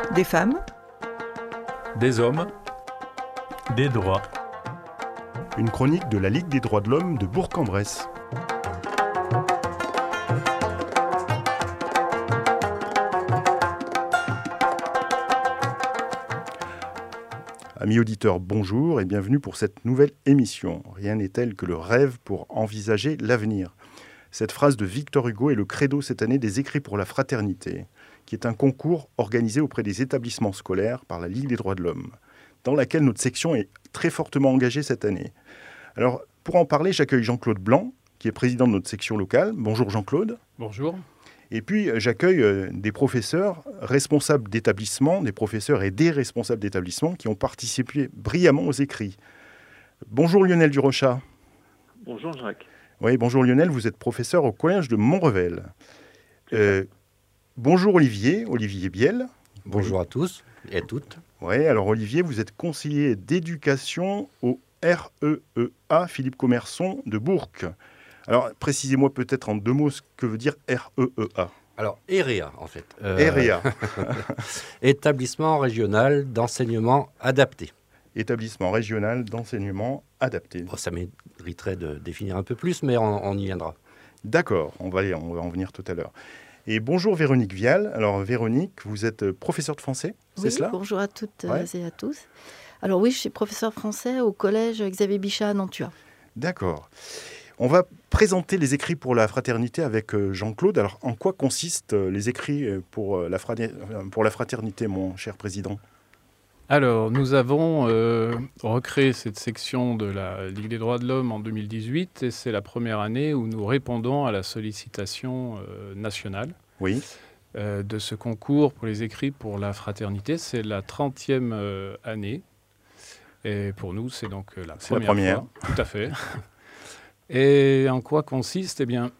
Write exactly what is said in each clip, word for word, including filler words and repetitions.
Des femmes. Des hommes. Des droits. Une chronique de la Ligue des droits de l'homme de Bourg-en-Bresse. Amis auditeurs, bonjour et bienvenue pour cette nouvelle émission. Rien n'est tel que le rêve pour envisager l'avenir. Cette phrase de Victor Hugo est le credo cette année des Écrits pour la fraternité, qui est un concours organisé auprès des établissements scolaires par la Ligue des droits de l'homme, dans laquelle notre section est très fortement engagée cette année. Alors, pour en parler, j'accueille Jean-Claude Blanc, qui est président de notre section locale. Bonjour Jean-Claude. Bonjour. Et puis, j'accueille des professeurs responsables d'établissements, des professeurs et des responsables d'établissements qui ont participé brillamment aux écrits. Bonjour Lionel Durochat. Bonjour Jacques. Oui, bonjour Lionel, vous êtes professeur au collège de Montrevel. Euh, bonjour Olivier, Olivier Biel. Bonjour à tous et à toutes. Oui, alors Olivier, vous êtes conseiller d'éducation au R E E A Philippe Commerson de Bourg. Alors, précisez-moi peut-être en deux mots ce que veut dire R E E A. Alors, E R E A, en fait. Euh, R E A. Établissement régional d'enseignement adapté. Établissement régional d'enseignement adapté. Bon, ça mériterait de définir un peu plus, mais on, on y viendra. D'accord, on va, aller, on va en venir tout à l'heure. Et bonjour Véronique Vial. Alors, Véronique, vous êtes professeure de français, c'est oui, cela ? Bonjour à toutes ouais. et à tous. Alors oui, je suis professeure français au collège Xavier Bichat à Nantua. D'accord. On va présenter les écrits pour la fraternité avec Jean-Claude. Alors, en quoi consistent les écrits pour la, pour la fraternité, mon cher président ? Alors, nous avons euh, recréé cette section de la Ligue des droits de l'homme en deux mille dix-huit et c'est la première année où nous répondons à la sollicitation euh, nationale oui. euh, de ce concours pour les écrits pour la fraternité. C'est la trentième euh, année et pour nous, c'est donc la c'est première, la première fois. Tout à fait. Et en quoi consiste ? Eh bien,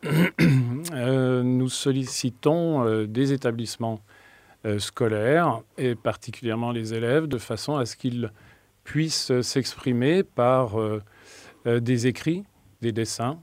euh, nous sollicitons euh, des établissements euh, scolaires, et particulièrement les élèves, de façon à ce qu'ils puissent s'exprimer par euh, euh, des écrits, des dessins.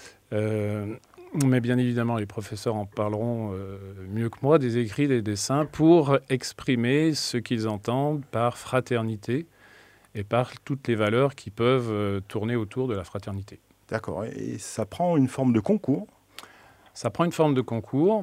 Euh, mais bien évidemment, les professeurs en parleront euh, mieux que moi, des écrits, des dessins, pour exprimer ce qu'ils entendent par fraternité et par toutes les valeurs qui peuvent euh, tourner autour de la fraternité. D'accord. Et ça prend une forme de concours ? Ça prend une forme de concours.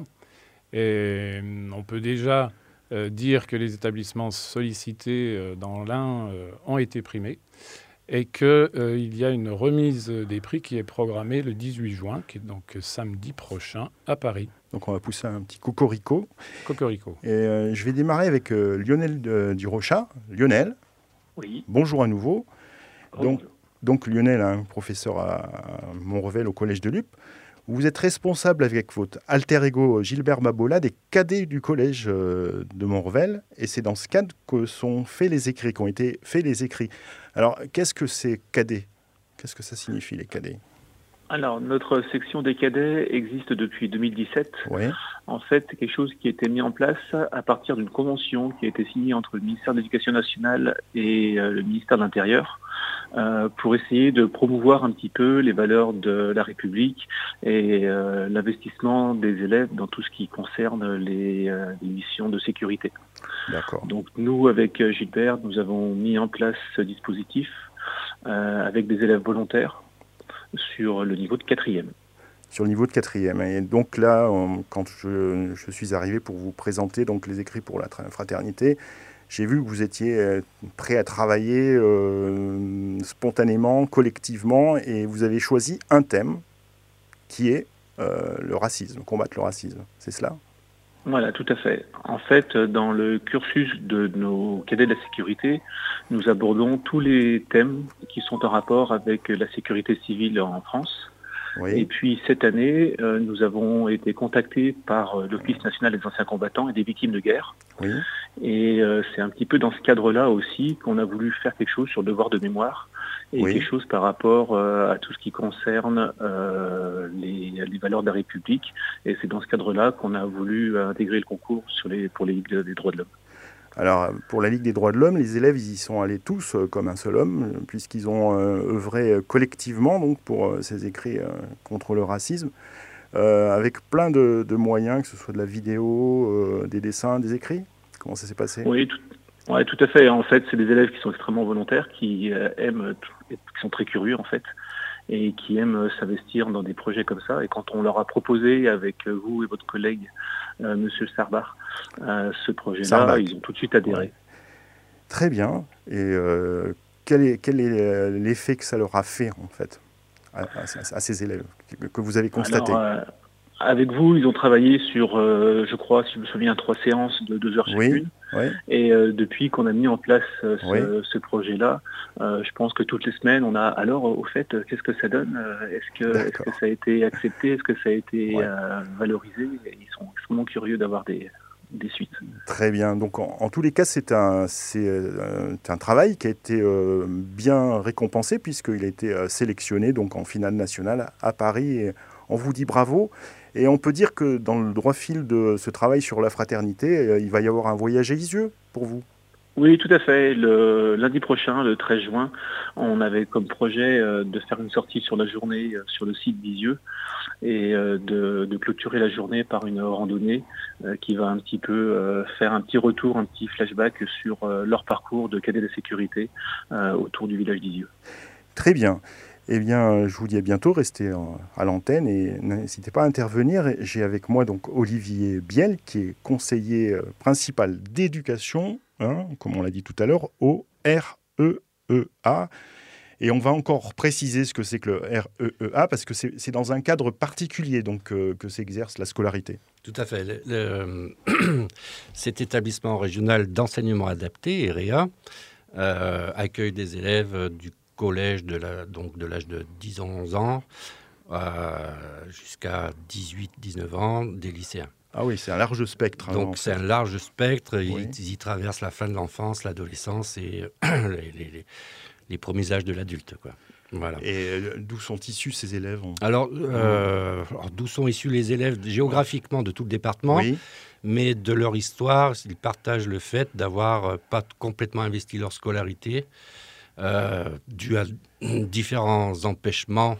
Et on peut déjà euh, dire que les établissements sollicités euh, dans l'Ain euh, ont été primés et qu'il euh, y a une remise des prix qui est programmée le dix-huit juin, qui est donc samedi prochain à Paris. Donc on va pousser un petit cocorico. Cocorico. Et euh, je vais démarrer avec euh, Lionel de, Durochat. Lionel, oui. Bonjour à nouveau. Oh, donc, bonjour. donc Lionel, hein, professeur à Montrevel au collège de Lup. Vous êtes responsable avec votre alter ego Gilbert Babola des cadets du collège de Montrevel. Et c'est dans ce cadre que sont faits les écrits, qu'ont été faits les écrits. Alors, qu'est-ce que c'est cadets ? Qu'est-ce que ça signifie, les cadets ? Alors, notre section des cadets existe depuis deux mille dix-sept. Oui. En fait, c'est quelque chose qui a été mis en place à partir d'une convention qui a été signée entre le ministère de l'Éducation nationale et euh, le ministère de l'Intérieur euh, pour essayer de promouvoir un petit peu les valeurs de la République et euh, l'investissement des élèves dans tout ce qui concerne les, euh, les missions de sécurité. D'accord. Donc, nous, avec Gilbert, nous avons mis en place ce dispositif euh, avec des élèves volontaires sur le niveau de quatrième. Sur le niveau de quatrième. Et donc là, on, quand je, je suis arrivé pour vous présenter donc, les écrits pour la fraternité, j'ai vu que vous étiez prêt à travailler euh, spontanément, collectivement, et vous avez choisi un thème qui est euh, le racisme, combattre le racisme. C'est cela ? Voilà, tout à fait. En fait, dans le cursus de nos cadets de la sécurité, nous abordons tous les thèmes qui sont en rapport avec la sécurité civile en France. Oui. Et puis cette année, euh, nous avons été contactés par euh, l'Office national des anciens combattants et des victimes de guerre. Oui. Et euh, c'est un petit peu dans ce cadre-là aussi qu'on a voulu faire quelque chose sur le devoir de mémoire et oui. quelque chose par rapport euh, à tout ce qui concerne euh, les, les valeurs de la République. Et c'est dans ce cadre-là qu'on a voulu intégrer le concours sur les, pour les Ligues des droits de l'homme. Alors, pour la Ligue des droits de l'homme, les élèves ils y sont allés tous euh, comme un seul homme, puisqu'ils ont euh, œuvré collectivement donc, pour euh, ces écrits euh, contre le racisme, euh, avec plein de, de moyens, que ce soit de la vidéo, euh, des dessins, des écrits. Comment ça s'est passé? Oui, tout, ouais, tout à fait. En fait, c'est des élèves qui sont extrêmement volontaires, qui euh, aiment, qui sont très curieux en fait, et qui aiment s'investir dans des projets comme ça. Et quand on leur a proposé avec vous et votre collègue, euh, Monsieur Sarbar, euh, ce projet-là, Sarbac. ils ont tout de suite adhéré. Ouais. Très bien. Et euh, quel est, quel est l'effet que ça leur a fait en fait à, à, à ces élèves que, que vous avez constaté? Alors, euh, avec vous, ils ont travaillé sur, euh, je crois, si je me souviens, trois séances de deux heures chacune. Oui, oui. Et euh, depuis qu'on a mis en place euh, ce, Oui. ce projet-là, euh, je pense que toutes les semaines, on a alors, au fait, euh, qu'est-ce que ça donne? Est-ce que, est-ce que ça a été accepté? Est-ce que ça a été Ouais. euh, valorisé? Et ils sont extrêmement curieux d'avoir des, des suites. Très bien. Donc, en, en tous les cas, c'est un, c'est, euh, un travail qui a été euh, bien récompensé puisqu'il a été euh, sélectionné donc, en finale nationale à Paris. Et on vous dit bravo. Et on peut dire que dans le droit fil de ce travail sur la fraternité, euh, il va y avoir un voyage à Lisieux pour vous. Oui, tout à fait. Le lundi prochain, le treize juin, on avait comme projet euh, de faire une sortie sur la journée euh, sur le site d'Isieux et euh, de, de clôturer la journée par une randonnée euh, qui va un petit peu euh, faire un petit retour, un petit flashback sur euh, leur parcours de cadet de sécurité euh, autour du village d'Isieux. Très bien. Eh bien, je vous dis à bientôt, restez à l'antenne et n'hésitez pas à intervenir. J'ai avec moi donc Olivier Biel, qui est conseiller principal d'éducation, hein, comme on l'a dit tout à l'heure, au R E E A. Et on va encore préciser ce que c'est que le R E E A, parce que c'est, c'est dans un cadre particulier donc, euh, que s'exerce la scolarité. Tout à fait. Le, le, cet établissement régional d'enseignement adapté, E R E A, euh, accueille des élèves du collège de, la, donc de l'âge de dix à onze ans euh, jusqu'à dix-huit à dix-neuf ans, des lycéens. Ah oui, c'est un large spectre. Donc hein, c'est un large spectre, oui. ils, ils y traversent la fin de l'enfance, l'adolescence et euh, les, les, les premiers âges de l'adulte, quoi. Voilà. Et euh, d'où sont issus ces élèves? alors, euh, alors, d'où sont issus les élèves géographiquement de tout le département, oui. mais de leur histoire, ils partagent le fait d'avoir euh, pas complètement investi leur scolarité, Euh, dû à différents empêchements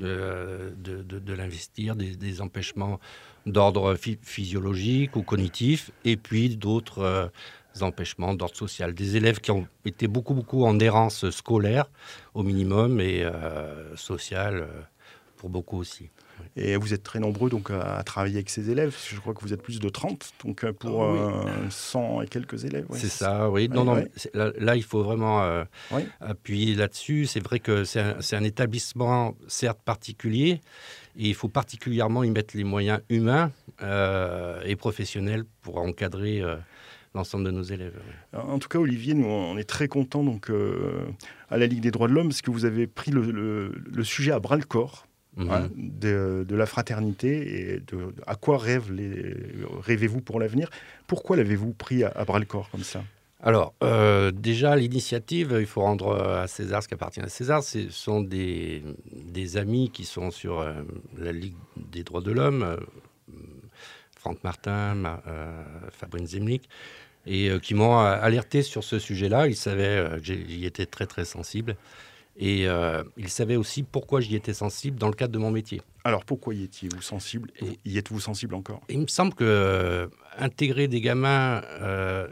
euh, de, de, de l'investir, des, des empêchements d'ordre phy- physiologique ou cognitif, et puis d'autres euh, empêchements d'ordre social. Des élèves qui ont été beaucoup, beaucoup en errance scolaire, au minimum, et euh, sociale, euh, pour beaucoup aussi. Et vous êtes très nombreux donc, à travailler avec ces élèves. Je crois que vous êtes plus de trente, donc pour oui. euh, cent et quelques élèves. Ouais, c'est c'est ça, oui. Ouais, non, non, ouais. c'est, là, là, il faut vraiment euh, Oui. appuyer là-dessus. C'est vrai que c'est un, c'est un établissement, certes particulier, et il faut particulièrement y mettre les moyens humains euh, et professionnels pour encadrer euh, l'ensemble de nos élèves. En tout cas, Olivier, nous, on est très contents donc, euh, à la Ligue des droits de l'homme parce que vous avez pris le, le, le sujet à bras-le-corps. Mmh. Hein, de, de la fraternité et de, de à quoi rêve les, rêvez-vous pour l'avenir? Pourquoi l'avez-vous pris à, à bras-le-corps comme ça? Alors, euh, déjà, l'initiative, il faut rendre à César ce qui appartient à César. Ce sont des, des amis qui sont sur euh, la Ligue des droits de l'homme, euh, Franck Martin, ma, euh, Fabrine Zemlik, et euh, qui m'ont alerté sur ce sujet-là. Ils savaient euh, que j'y étais très, très sensible. Et euh, ils savaient aussi pourquoi j'y étais sensible dans le cadre de mon métier. Alors, pourquoi y étiez-vous sensible? Et, y êtes-vous sensible encore? Il me semble que euh, intégrer des gamins... Euh,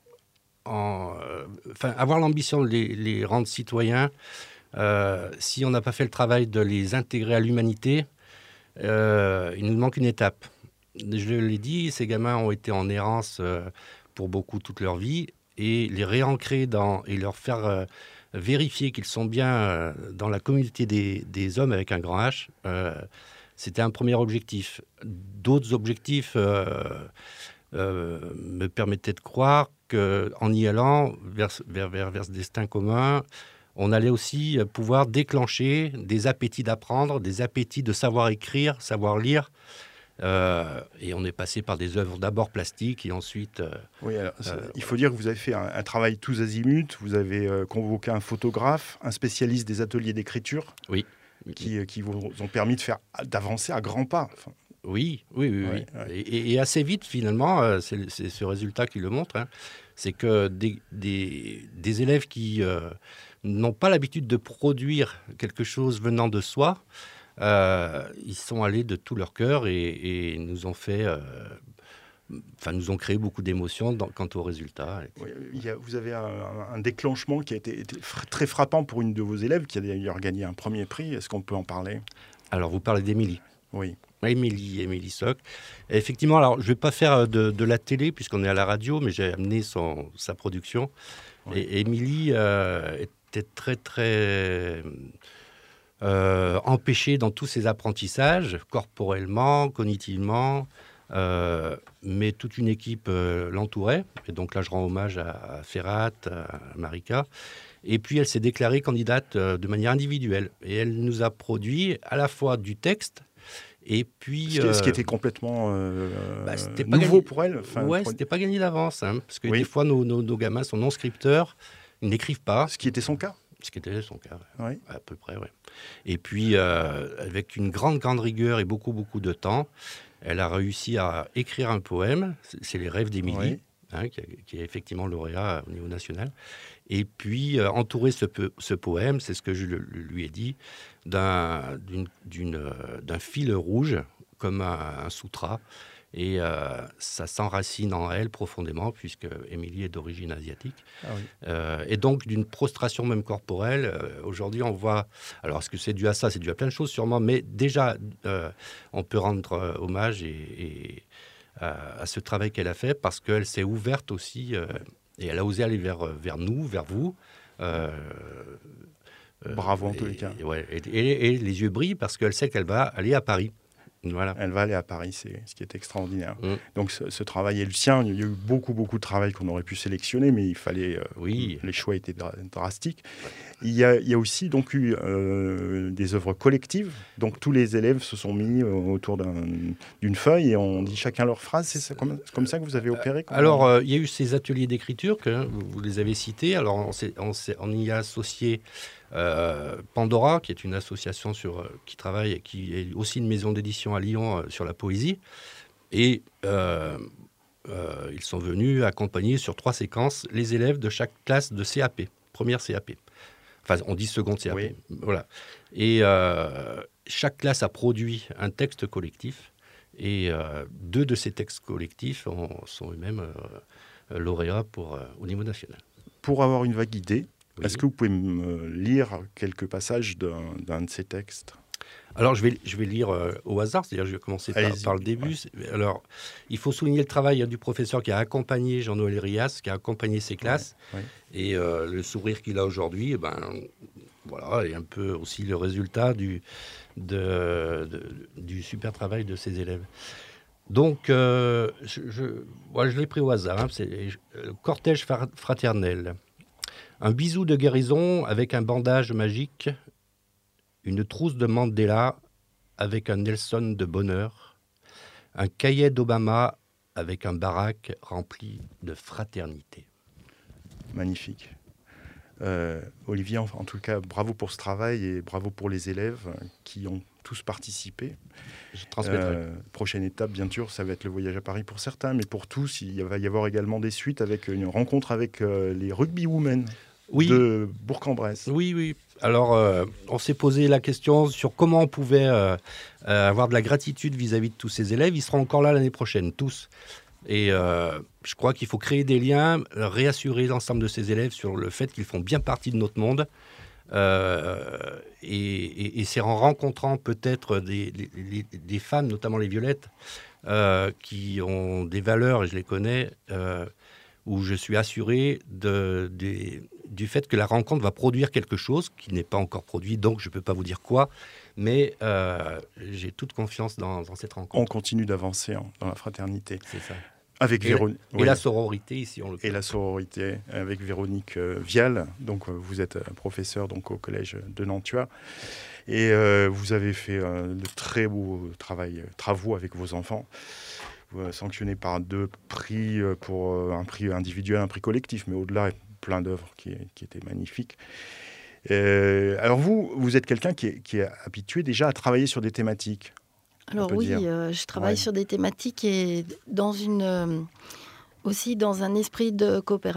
En, euh, enfin, avoir l'ambition de les, les rendre citoyens, euh, si on n'a pas fait le travail de les intégrer à l'humanité, euh, il nous manque une étape. Je l'ai dit, ces gamins ont été en errance euh, pour beaucoup toute leur vie, et les réancrer dans, et leur faire euh, vérifier qu'ils sont bien euh, dans la communauté des, des hommes avec un grand H, euh, c'était un premier objectif. D'autres objectifs euh, euh, me permettaient de croire qu'en y allant vers, vers, vers, vers ce destin commun, on allait aussi pouvoir déclencher des appétits d'apprendre, des appétits de savoir écrire, savoir lire. Euh, et on est passé par des œuvres d'abord plastiques et ensuite... Euh, oui, alors, euh, il faut dire que vous avez fait un, un travail tous azimuts. Vous avez euh, convoqué un photographe, un spécialiste des ateliers d'écriture, oui. qui, qui vous ont permis de faire, d'avancer à grands pas. Enfin, Oui, oui, oui. Ouais, oui. ouais. Et, et assez vite, finalement, euh, c'est, c'est ce résultat qui le montre, hein, c'est que des, des, des élèves qui euh, n'ont pas l'habitude de produire quelque chose venant de soi, euh, ils sont allés de tout leur cœur et, et nous ont fait euh, enfin, nous ont créé beaucoup d'émotions dans, quant aux résultats. Oui, il y a, vous avez un, un déclenchement qui a été, été fr- très frappant pour une de vos élèves qui a d'ailleurs gagné un premier prix. Est-ce qu'on peut en parler? Alors, vous parlez d'Émilie. Oui. Émilie, Émilie Soc. Et effectivement, alors, je ne vais pas faire de, de la télé puisqu'on est à la radio, mais j'ai amené son, sa production. Oui. Et Émilie euh, était très, très... Euh, empêchée dans tous ses apprentissages, corporellement, cognitivement, euh, mais toute une équipe euh, l'entourait. Et donc là, je rends hommage à, à Ferrat, à Marika. Et puis, elle s'est déclarée candidate euh, de manière individuelle. Et elle nous a produit à la fois du texte, et puis... Ce qui, euh, ce qui était complètement euh, bah, c'était nouveau gagné, pour elle. Enfin, ouais, pour... c'était pas gagné d'avance. Hein, parce que oui. des fois, nos, nos, nos gamins sont non-scripteurs, ils n'écrivent pas. Ce qui était son cas. Ce qui était son cas, ouais. Oui. À peu près, oui. Et puis, euh, avec une grande, grande rigueur et beaucoup, beaucoup de temps, elle a réussi à écrire un poème. C'est Les Rêves d'Émilie, oui. hein, qui, qui est effectivement lauréat au niveau national. Et puis, euh, entourer ce, ce poème, c'est ce que je le, lui ai dit, d'un, d'une, d'une, d'un fil rouge, comme un, un sutra. Et euh, ça s'enracine en elle profondément, puisque Émilie est d'origine asiatique. Ah oui. euh, et donc, d'une prostration même corporelle, euh, aujourd'hui, on voit... Alors, est-ce que c'est dû à ça? C'est dû à plein de choses, sûrement. Mais déjà, euh, on peut rendre euh, hommage et, et, à, à ce travail qu'elle a fait, parce qu'elle s'est ouverte aussi, euh, et elle a osé aller vers, vers nous, vers vous. Euh, Bravo, en et, tous les cas. Et, ouais, et, et, et les yeux brillent, parce qu'elle sait qu'elle va aller à Paris. Voilà. Elle va aller à Paris, c'est ce qui est extraordinaire. Mmh. Donc ce, ce travail est le sien. Il y a eu beaucoup, beaucoup de travail qu'on aurait pu sélectionner, mais il fallait... Euh, oui. Les choix étaient dra- drastiques. Il y, a, il y a aussi donc eu euh, des œuvres collectives. Donc tous les élèves se sont mis euh, autour d'un, d'une feuille et on dit chacun leur phrase. C'est, ça, comme, c'est comme ça que vous avez opéré? Alors, euh, il y a eu ces ateliers d'écriture, que vous, vous les avez cités. Alors, on, s'est, on, s'est, on y a associé... Euh, Pandora, qui est une association sur, euh, qui travaille et qui est aussi une maison d'édition à Lyon euh, sur la poésie. Et euh, euh, ils sont venus accompagner sur trois séquences les élèves de chaque classe de C A P, première C A P. Enfin, on dit seconde C A P. Oui. Voilà. Et euh, chaque classe a produit un texte collectif. Et euh, deux de ces textes collectifs ont, sont eux-mêmes euh, lauréats pour, euh, au niveau national. Pour avoir une vague idée, oui. Est-ce que vous pouvez me lire quelques passages d'un, d'un de ces textes? Alors, je vais, je vais lire euh, au hasard, c'est-à-dire je vais commencer par, par le début. Ouais. Alors, il faut souligner le travail hein, du professeur qui a accompagné Jean-Noël Rias, qui a accompagné ses classes, ouais, ouais. et euh, le sourire qu'il a aujourd'hui, eh ben, voilà, et un peu aussi le résultat du, de, de, du super travail de ses élèves. Donc, euh, je, je, ouais, je l'ai pris au hasard, hein, c'est euh, cortège fraternel. Un bisou de guérison avec un bandage magique, une trousse de Mandela avec un Nelson de bonheur, un cahier d'Obama avec un baraque rempli de fraternité. Magnifique. Euh, Olivier, en, en tout cas, bravo pour ce travail et bravo pour les élèves qui ont tous participé. Je transmettrai. Euh, prochaine étape, bien sûr, ça va être le voyage à Paris pour certains, mais pour tous, il va y avoir également des suites avec une rencontre avec euh, les rugby women. Oui. De Bourg-en-Bresse. Oui, oui. Alors, euh, on s'est posé la question sur comment on pouvait euh, euh, avoir de la gratitude vis-à-vis de tous ces élèves. Ils seront encore là l'année prochaine, tous. Et euh, je crois qu'il faut créer des liens, réassurer l'ensemble de ces élèves sur le fait qu'ils font bien partie de notre monde. Euh, et, et, et c'est en rencontrant peut-être des, des, des femmes, notamment les Violettes, euh, qui ont des valeurs, et je les connais, euh, où je suis assuré de, de, du fait que la rencontre va produire quelque chose qui n'est pas encore produit, donc je ne peux pas vous dire quoi, mais euh, j'ai toute confiance dans, dans cette rencontre. On continue d'avancer hein, dans la fraternité. C'est ça. Avec et, Véronique. Et oui. la sororité ici, on le Et la sororité avec Véronique euh, Vial. Donc, euh, vous êtes professeur donc, au collège de Nantua. Et euh, vous avez fait euh, de très beaux travail, travaux avec vos enfants. Sanctionné par deux prix pour un prix individuel, un prix collectif, mais au-delà, plein d'œuvres qui, qui étaient magnifiques. Euh, alors vous, vous êtes quelqu'un qui est, qui est habitué déjà à travailler sur des thématiques. Alors oui, euh, je travaille ouais. sur des thématiques et dans une, euh, aussi dans un esprit de coopération.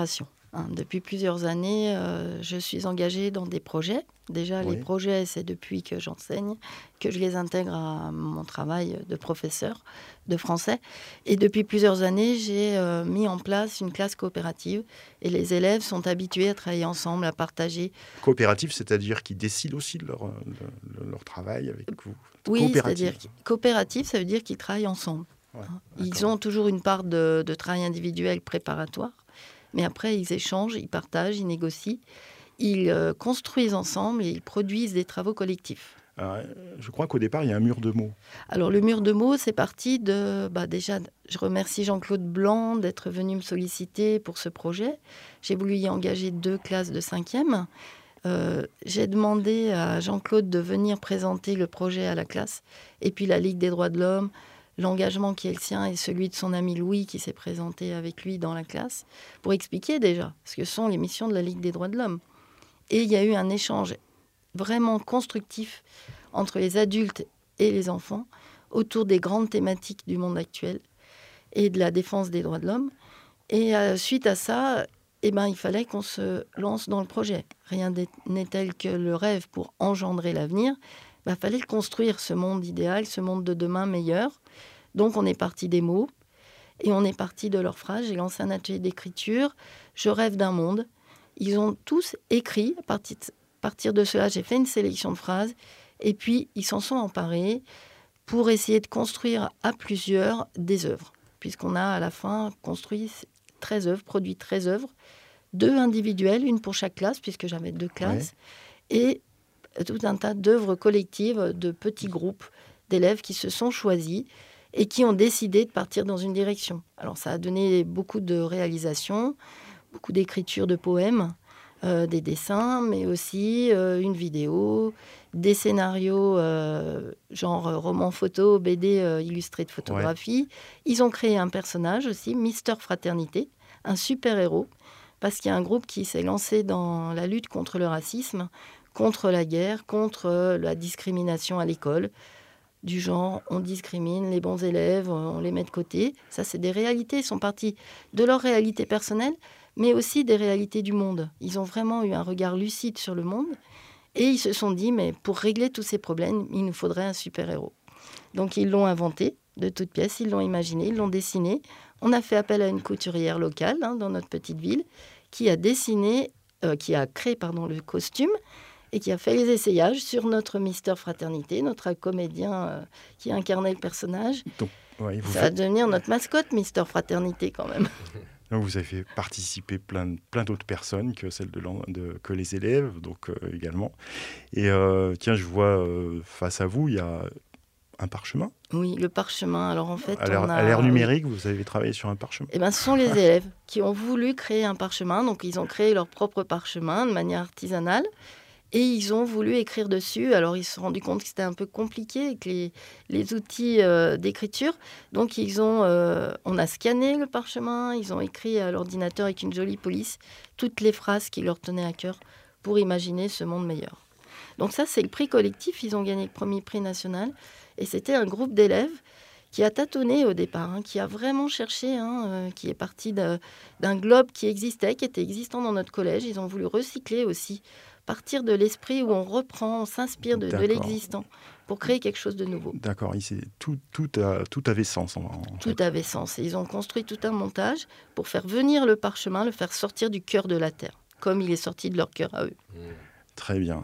Hein, depuis plusieurs années, euh, je suis engagée dans des projets. Déjà, Oui. les projets, c'est depuis que j'enseigne, que je les intègre à mon travail de professeur de français. Et depuis plusieurs années, j'ai euh, mis en place une classe coopérative. Et les élèves sont habitués à travailler ensemble, à partager. Coopératif, c'est-à-dire qu'ils décident aussi de leur, de, de leur travail avec vous. Oui, Coopérative. c'est-à-dire que- coopérative, ça veut dire qu'ils travaillent ensemble. Ouais, Hein. d'accord. Ils ont toujours une part de, de travail individuel préparatoire. Mais après, ils échangent, ils partagent, ils négocient. Ils euh, construisent ensemble et ils produisent des travaux collectifs. Alors, euh, je crois qu'au départ, il y a un mur de mots. Alors, le mur de mots, c'est parti de... Bah, déjà, je remercie Jean-Claude Blanc d'être venu me solliciter pour ce projet. J'ai voulu y engager deux classes de cinquième. Euh, j'ai demandé à Jean-Claude de venir présenter le projet à la classe. Et puis, la Ligue des droits de l'homme, l'engagement qui est le sien et celui de son ami Louis qui s'est présenté avec lui dans la classe pour expliquer déjà ce que sont les missions de la Ligue des droits de l'homme. Et il y a eu un échange vraiment constructif entre les adultes et les enfants autour des grandes thématiques du monde actuel et de la défense des droits de l'homme. Et euh, suite à ça, eh ben, il fallait qu'on se lance dans le projet. Rien n'est tel que le rêve pour engendrer l'avenir. Il ben, fallait le construire, ce monde idéal, ce monde de demain meilleur. Donc on est parti des mots et on est parti de leurs phrases. J'ai lancé un atelier d'écriture. Je rêve d'un monde. Ils ont tous écrit. À partir de, à partir de cela, j'ai fait une sélection de phrases. Et puis, ils s'en sont emparés pour essayer de construire à plusieurs des œuvres. Puisqu'on a à la fin construit treize œuvres, produit treize œuvres. Deux individuelles, une pour chaque classe, puisque j'avais deux classes. Ouais. Et tout un tas d'œuvres collectives de petits groupes d'élèves qui se sont choisis et qui ont décidé de partir dans une direction. Alors, ça a donné beaucoup de réalisations, beaucoup d'écriture de poèmes, euh, des dessins, mais aussi euh, une vidéo, des scénarios euh, genre roman photo, B D euh, illustré de photographie. Ouais. Ils ont créé un personnage aussi, Mister Fraternité, un super-héros, parce qu'il y a un groupe qui s'est lancé dans la lutte contre le racisme, contre la guerre, contre la discrimination à l'école. Du genre, on discrimine les bons élèves, on les met de côté. Ça, c'est des réalités. Ils sont partis de leur réalité personnelle, mais aussi des réalités du monde. Ils ont vraiment eu un regard lucide sur le monde. Et ils se sont dit, mais pour régler tous ces problèmes, il nous faudrait un super-héros. Donc, ils l'ont inventé de toutes pièces, ils l'ont imaginé, ils l'ont dessiné. On a fait appel à une couturière locale hein, dans notre petite ville qui a dessiné, euh, qui a créé pardon, le costume et qui a fait les essayages sur notre Mister Fraternité, notre comédien euh, qui incarnait le personnage. Donc, ouais, vous Ça faites... va devenir notre mascotte, Mister Fraternité, quand même. Donc, vous avez fait participer plein, plein d'autres personnes que celles de, de que les élèves, donc euh, également. Et euh, tiens, je vois euh, face à vous, il y a un parchemin. Oui, le parchemin. Alors en fait, à l'ère, on a... à l'ère numérique, oui. Vous avez travaillé sur un parchemin. Eh ben, ce sont les élèves qui ont voulu créer un parchemin. Donc, ils ont créé leur propre parchemin de manière artisanale. Et ils ont voulu écrire dessus. Alors, ils se sont rendus compte que c'était un peu compliqué avec les, les outils euh, d'écriture. Donc, ils ont, euh, on a scanné le parchemin. Ils ont écrit à l'ordinateur avec une jolie police toutes les phrases qui leur tenaient à cœur pour imaginer ce monde meilleur. Donc ça, c'est le prix collectif. Ils ont gagné le premier prix national. Et c'était un groupe d'élèves qui a tâtonné au départ, hein, qui a vraiment cherché, hein, euh, qui est parti de, d'un globe qui existait, qui était existant dans notre collège. Ils ont voulu recycler aussi, partir de l'esprit où on reprend, on s'inspire de, de l'existant pour créer quelque chose de nouveau. D'accord, tout, tout, a, tout avait sens. En, en tout fait. avait sens. Et ils ont construit tout un montage pour faire venir le parchemin, le faire sortir du cœur de la terre, comme il est sorti de leur cœur à eux. Très bien.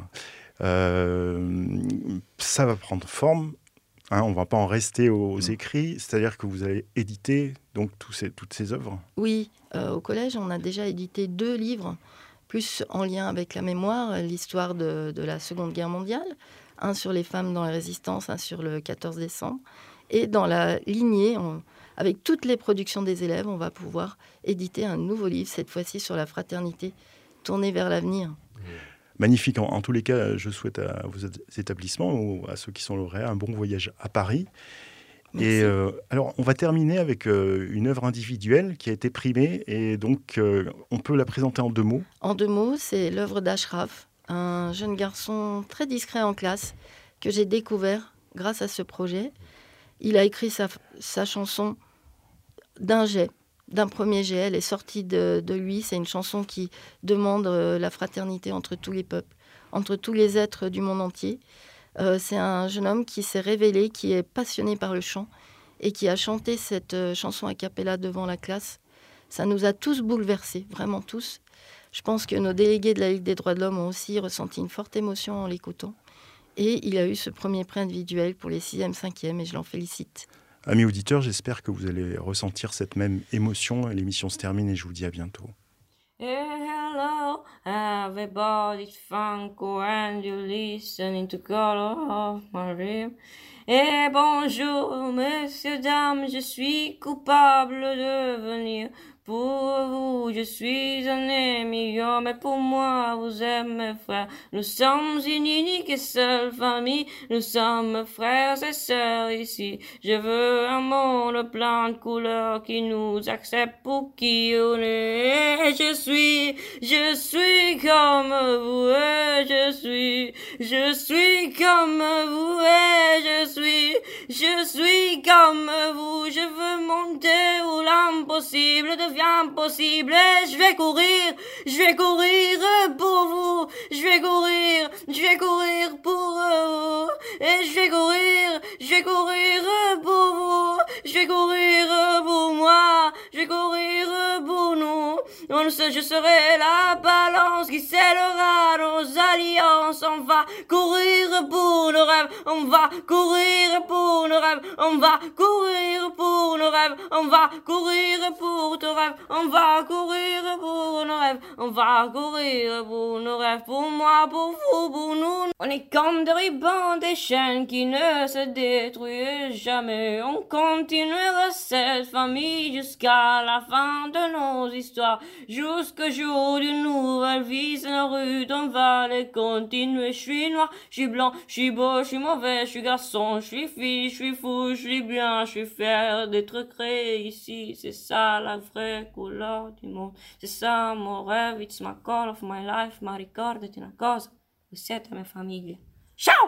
Euh, ça va prendre forme. Hein, on ne va pas en rester aux écrits, c'est-à-dire que vous allez éditer donc, tous ces, toutes ces œuvres. Oui, euh, au collège, on a déjà édité deux livres, plus en lien avec la mémoire, l'histoire de, de la Seconde Guerre mondiale, un sur les femmes dans la résistance, un sur le quatorze décembre. Et dans la lignée, on, avec toutes les productions des élèves, on va pouvoir éditer un nouveau livre, cette fois-ci sur la fraternité, tourné vers l'avenir. Magnifique. En, en tous les cas, je souhaite à vos établissements ou à ceux qui sont lauréats un bon voyage à Paris. Merci. Et euh, alors, on va terminer avec euh, une œuvre individuelle qui a été primée et donc euh, on peut la présenter en deux mots. En deux mots, c'est l'œuvre d'Ashraf, un jeune garçon très discret en classe que j'ai découvert grâce à ce projet. Il a écrit sa, sa chanson d'un jet, d'un premier jet. Elle est sortie de, de lui. C'est une chanson qui demande euh, la fraternité entre tous les peuples, entre tous les êtres du monde entier. Euh, c'est un jeune homme qui s'est révélé, qui est passionné par le chant et qui a chanté cette euh, chanson a cappella devant la classe. Ça nous a tous bouleversés, vraiment tous. Je pense que nos délégués de la Ligue des droits de l'homme ont aussi ressenti une forte émotion en l'écoutant. Et il a eu ce premier prix individuel pour les sixième, cinquième, et je l'en félicite. Amis auditeurs, j'espère que vous allez ressentir cette même émotion. L'émission se termine et je vous dis à bientôt. Hello, everybody, it's Franco and you're listening to Color of My Dream. Et bonjour, messieurs, dames, je suis coupable de venir. Pour vous, je suis un émigrant, mais pour moi, vous êtes mes frères. Nous sommes une unique et seule famille, nous sommes frères et sœurs ici. Je veux un monde plein de couleurs qui nous accepte pour qui on est. Je suis, je suis comme vous, et je suis, je suis comme vous, et je suis, je suis comme vous. Je veux monter où l'impossible devient impossible, et je vais courir, je vais courir pour vous, je vais courir, je vais courir pour vous, et je vais courir, je vais courir pour vous, je vais courir pour moi, je vais courir pour nous. On sait, je serai la balance qui scellera nos alliances. On va courir pour nos rêves, on va courir pour nos rêves, on va courir pour nos rêves, on va courir pour tes rêves. On va courir pour nos rêves, on va courir pour nos rêves, pour moi, pour vous, pour nous. On est comme des rubans, des chaînes qui ne se détruisent jamais. On continuera cette famille jusqu'à la fin de nos histoires, jusqu'au jour d'une nouvelle vie. C'est nos rues on va les continuer. Je suis noir, je suis blanc, je suis beau, je suis mauvais, je suis garçon, je suis fille, je suis fou, je suis bien, je suis fier d'être créé ici. C'est ça la vraie couleur du monde, c'est ça mon rêve, it's my call of my life, ma ricordati una cosa, voi siete mia famiglia. Ciao!